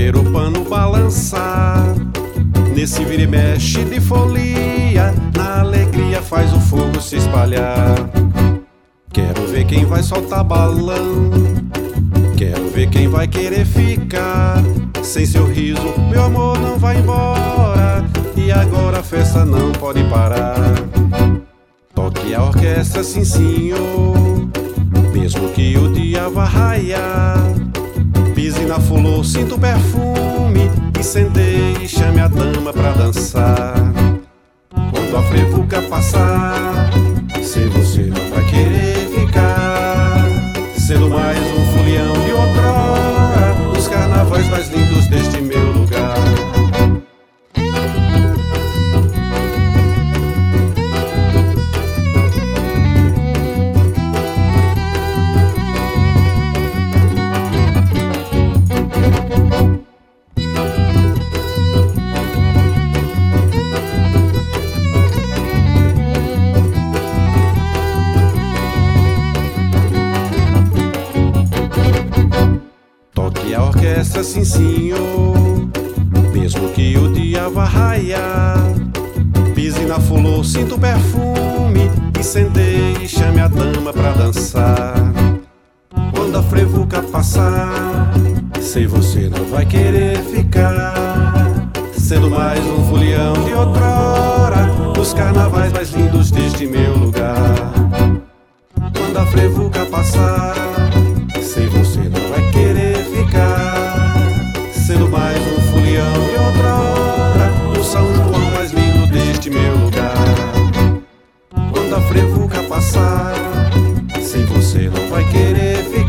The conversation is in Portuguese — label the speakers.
Speaker 1: ver o pano balançar. Nesse vira e mexe de folia, na alegria faz o fogo se espalhar. Quero ver quem vai soltar balão, quero ver quem vai querer ficar. Sem seu riso, meu amor não vai embora, e agora a festa não pode parar. Toque a orquestra, sim senhor, mesmo que o dia vá raiar. Pise na flor, sinta o perfume, incendeie e chame a dama pra dançar. Quando a frevuca passar, se você não vai querer ficar, sendo mais um folião de outrora, os carnavais mais lindos deste meu lugar. Toque a orquestra, sim senhor, mesmo que o dia vá raiar. Pise na flor, sinta o perfume, incendeie e chame a dama pra dançar. Quando a frevuca passar, sei você não vai querer ficar, sendo mais um folião de outrora, os carnavais mais lindos deste meu lugar. Quando a frevuca passar, sei você não vai querer ficar, sendo mais um folião de outrora, o São João mais lindo deste meu lugar. Quando a frevuca passar, sei você não vai querer ficar,